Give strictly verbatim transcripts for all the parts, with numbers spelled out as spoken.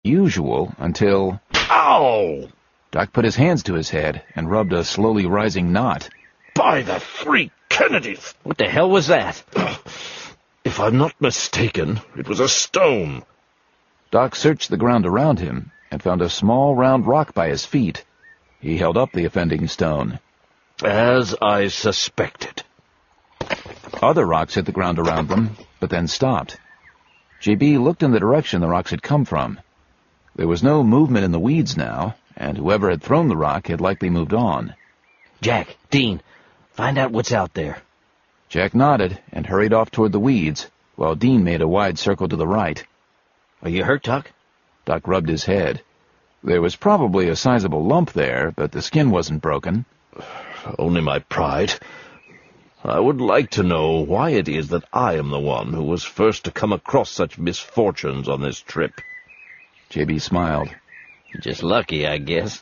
usual until... Ow! Doc put his hands to his head and rubbed a slowly rising knot. By the three Kennedys! What the hell was that? If I'm not mistaken, it was a stone. Doc searched the ground around him and found a small round rock by his feet. He held up the offending stone. As I suspected. Other rocks hit the ground around them, but then stopped. J B looked in the direction the rocks had come from. There was no movement in the weeds now, and whoever had thrown the rock had likely moved on. Jack, Dean, find out what's out there. Jack nodded and hurried off toward the weeds, while Dean made a wide circle to the right. Are you hurt, Doc? Doc rubbed his head. There was probably a sizable lump there, but the skin wasn't broken. Only my pride. I would like to know why it is that I am the one who was first to come across such misfortunes on this trip. J B smiled. Just lucky, I guess.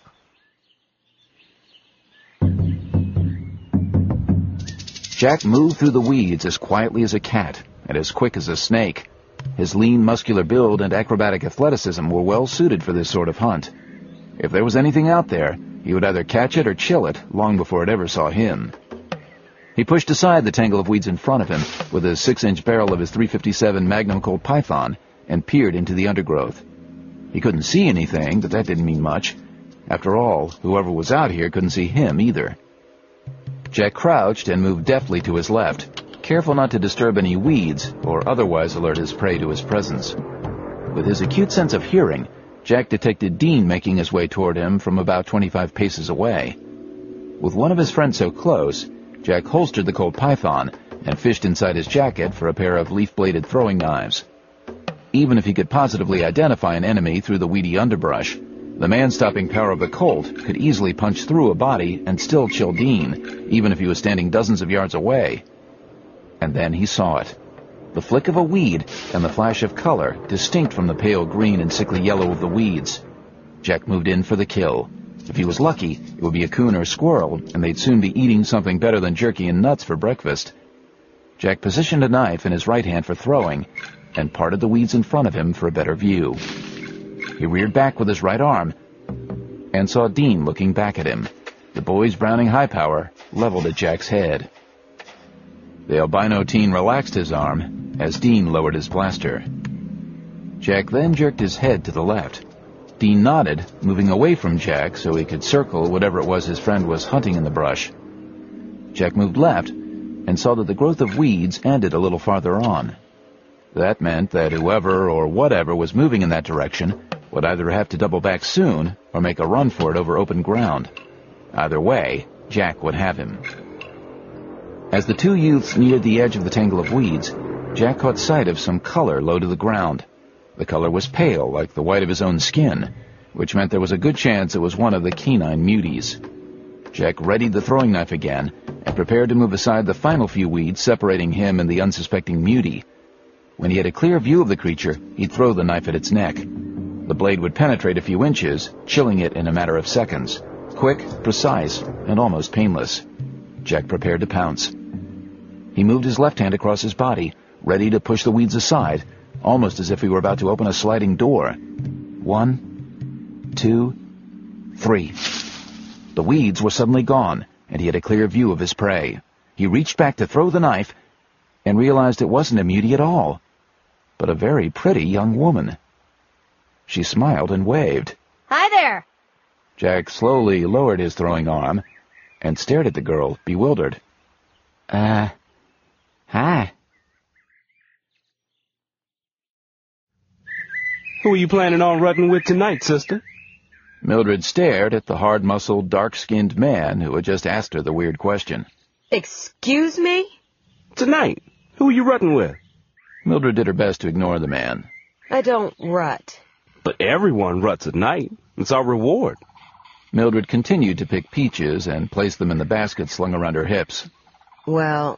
Jack moved through the weeds as quietly as a cat and as quick as a snake. His lean, muscular build and acrobatic athleticism were well suited for this sort of hunt. If there was anything out there, he would either catch it or chill it long before it ever saw him. He pushed aside the tangle of weeds in front of him with the six-inch barrel of his three fifty-seven Magnum Colt Python and peered into the undergrowth. He couldn't see anything, but that didn't mean much. After all, whoever was out here couldn't see him either. Jack crouched and moved deftly to his left, careful not to disturb any weeds or otherwise alert his prey to his presence. With his acute sense of hearing, Jack detected Dean making his way toward him from about twenty-five paces away. With one of his friends so close, Jack holstered the Colt Python and fished inside his jacket for a pair of leaf-bladed throwing knives. Even if he could positively identify an enemy through the weedy underbrush, the man-stopping power of the Colt could easily punch through a body and still chill Dean, even if he was standing dozens of yards away. And then he saw it. The flick of a weed and the flash of color, distinct from the pale green and sickly yellow of the weeds. Jack moved in for the kill. If he was lucky, it would be a coon or a squirrel, and they'd soon be eating something better than jerky and nuts for breakfast. Jack positioned a knife in his right hand for throwing, and parted the weeds in front of him for a better view. He reared back with his right arm, and saw Dean looking back at him, the boy's Browning high power leveled at Jack's head. The albino teen relaxed his arm as Dean lowered his blaster. Jack then jerked his head to the left. Dean nodded, moving away from Jack so he could circle whatever it was his friend was hunting in the brush. Jack moved left and saw that the growth of weeds ended a little farther on. That meant that whoever or whatever was moving in that direction would either have to double back soon or make a run for it over open ground. Either way, Jack would have him. As the two youths neared the edge of the tangle of weeds, Jack caught sight of some color low to the ground. The color was pale, like the white of his own skin, which meant there was a good chance it was one of the canine muties. Jack readied the throwing knife again and prepared to move aside the final few weeds separating him and the unsuspecting mutie. When he had a clear view of the creature, he'd throw the knife at its neck. The blade would penetrate a few inches, chilling it in a matter of seconds. Quick, precise, and almost painless. Jack prepared to pounce. He moved his left hand across his body, ready to push the weeds aside, almost as if he were about to open a sliding door. One, two, three. The weeds were suddenly gone, and he had a clear view of his prey. He reached back to throw the knife, and realized it wasn't a mutie at all, but a very pretty young woman. She smiled and waved. Hi there! Jack slowly lowered his throwing arm and stared at the girl, bewildered. Uh, hi. Who are you planning on rutting with tonight, sister? Mildred stared at the hard-muscled, dark-skinned man who had just asked her the weird question. Excuse me? Tonight. Who are you rutting with? Mildred did her best to ignore the man. I don't rut. But everyone ruts at night. It's our reward. Mildred continued to pick peaches and place them in the basket slung around her hips. Well,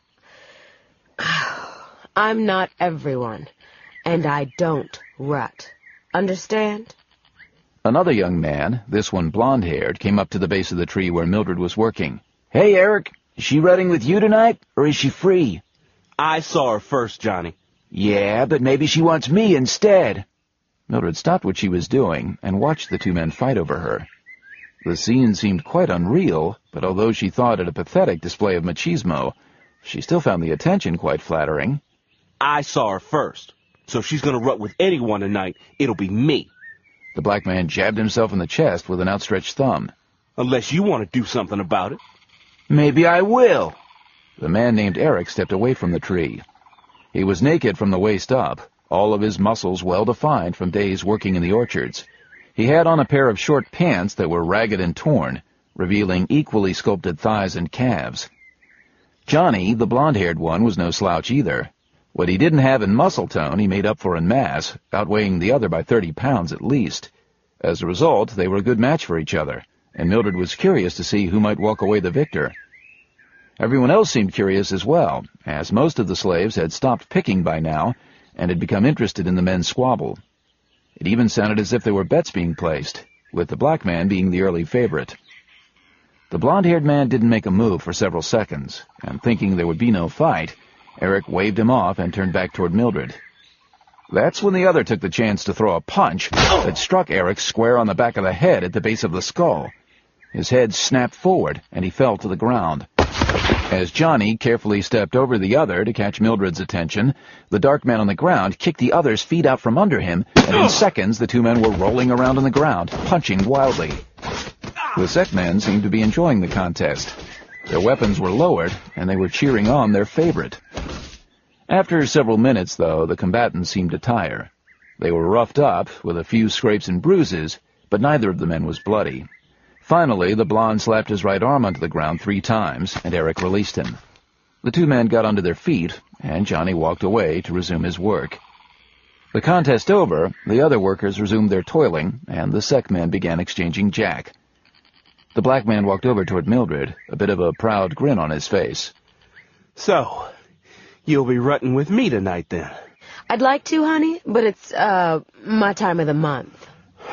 I'm not everyone, and I don't rut. Understand? Another young man, this one blonde-haired, came up to the base of the tree where Mildred was working. Hey, Eric, is she rutting with you tonight, or is she free? I saw her first, Johnny. Yeah, but maybe she wants me instead. Mildred stopped what she was doing and watched the two men fight over her. The scene seemed quite unreal, but although she thought it a pathetic display of machismo, she still found the attention quite flattering. I saw her first, so if she's gonna rut with anyone tonight, it'll be me. The black man jabbed himself in the chest with an outstretched thumb. Unless you want to do something about it. Maybe I will. The man named Eric stepped away from the tree. He was naked from the waist up, all of his muscles well-defined from days working in the orchards. He had on a pair of short pants that were ragged and torn, revealing equally sculpted thighs and calves. Johnny, the blonde-haired one, was no slouch either. What he didn't have in muscle tone he made up for in mass, outweighing the other by thirty pounds at least. As a result, they were a good match for each other, and Mildred was curious to see who might walk away the victor. Everyone else seemed curious as well, as most of the slaves had stopped picking by now and had become interested in the men's squabble. It even sounded as if there were bets being placed, with the black man being the early favorite. The blonde-haired man didn't make a move for several seconds, and thinking there would be no fight, Eric waved him off and turned back toward Mildred. That's when the other took the chance to throw a punch that struck Eric square on the back of the head at the base of the skull. His head snapped forward, and he fell to the ground. As Johnny carefully stepped over the other to catch Mildred's attention, the dark man on the ground kicked the other's feet out from under him, and in seconds the two men were rolling around on the ground, punching wildly. The Sec men seemed to be enjoying the contest. Their weapons were lowered, and they were cheering on their favorite. After several minutes, though, the combatants seemed to tire. They were roughed up, with a few scrapes and bruises, but neither of the men was bloody. Finally, the blonde slapped his right arm onto the ground three times, and Eric released him. The two men got onto their feet, and Johnny walked away to resume his work. The contest over, the other workers resumed their toiling, and the Sec men began exchanging jack. The black man walked over toward Mildred, a bit of a proud grin on his face. So, you'll be rutting with me tonight, then? I'd like to, honey, but it's, uh, my time of the month.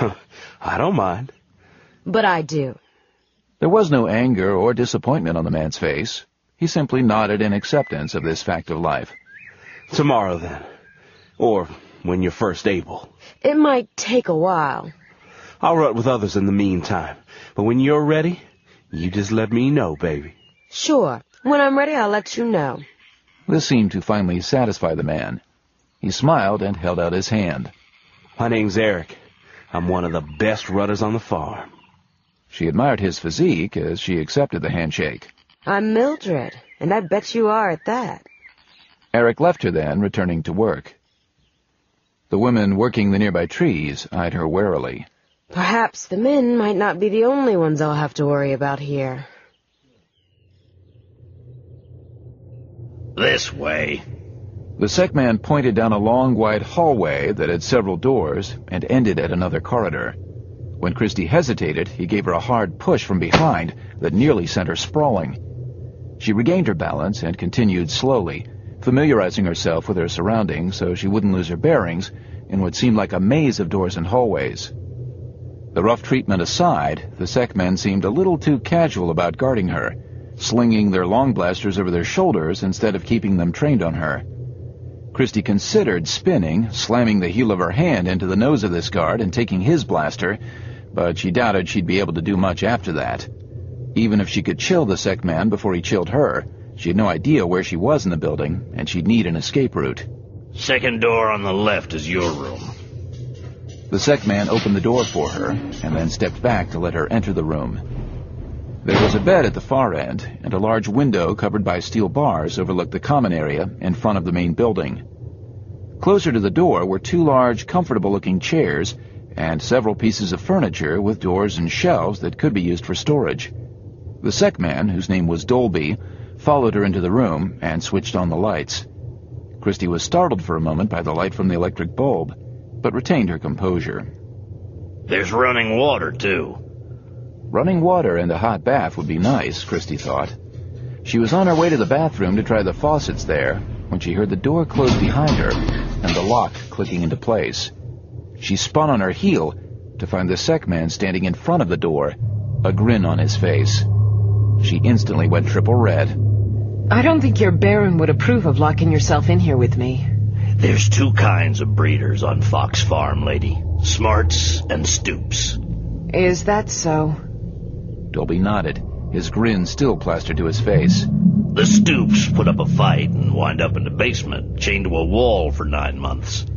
I don't mind. But I do. There was no anger or disappointment on the man's face. He simply nodded in acceptance of this fact of life. Tomorrow, then. Or when you're first able. It might take a while. I'll rut with others in the meantime. But when you're ready, you just let me know, baby. Sure. When I'm ready, I'll let you know. This seemed to finally satisfy the man. He smiled and held out his hand. My name's Eric. I'm one of the best rutters on the farm. She admired his physique as she accepted the handshake. I'm Mildred, and I bet you are at that. Eric left her then, returning to work. The women working the nearby trees eyed her warily. Perhaps the men might not be the only ones I'll have to worry about here. This way. The Sec man pointed down a long, wide hallway that had several doors and ended at another corridor. When Christy hesitated, he gave her a hard push from behind that nearly sent her sprawling. She regained her balance and continued slowly, familiarizing herself with her surroundings so she wouldn't lose her bearings in what seemed like a maze of doors and hallways. The rough treatment aside, the Sec men seemed a little too casual about guarding her, slinging their long blasters over their shoulders instead of keeping them trained on her. Christy considered spinning, slamming the heel of her hand into the nose of this guard and taking his blaster, but she doubted she'd be able to do much after that. Even if she could chill the Sec man before he chilled her, she had no idea where she was in the building, and she'd need an escape route. Second door on the left is your room. The Sec man opened the door for her, and then stepped back to let her enter the room. There was a bed at the far end, and a large window covered by steel bars overlooked the common area in front of the main building. Closer to the door were two large, comfortable-looking chairs and several pieces of furniture with doors and shelves that could be used for storage. The Sec man, whose name was Dolby, followed her into the room and switched on the lights. Christy was startled for a moment by the light from the electric bulb, but retained her composure. There's running water, too. Running water and a hot bath would be nice, Christy thought. She was on her way to the bathroom to try the faucets there when she heard the door close behind her and the lock clicking into place. She spun on her heel to find the Sec man standing in front of the door, a grin on his face. She instantly went triple red. I don't think your Baron would approve of locking yourself in here with me. There's two kinds of breeders on Fox Farm, lady. Smarts and Stoops. Is that so? Dolby nodded, his grin still plastered to his face. The Stoops put up a fight and wind up in the basement, chained to a wall for nine months.